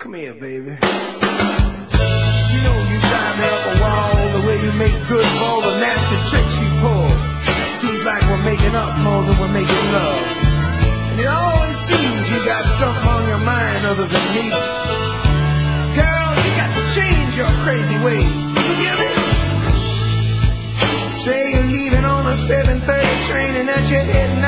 Come here, baby. You know you drive me up a wall the way you make good for all the nasty tricks you pull. Seems like we're making up more than we're making love. And it always seems you got something on your mind other than me. Girl, you got to change your crazy ways. You hear me? Say you're leaving on a 7:30 train and that you're heading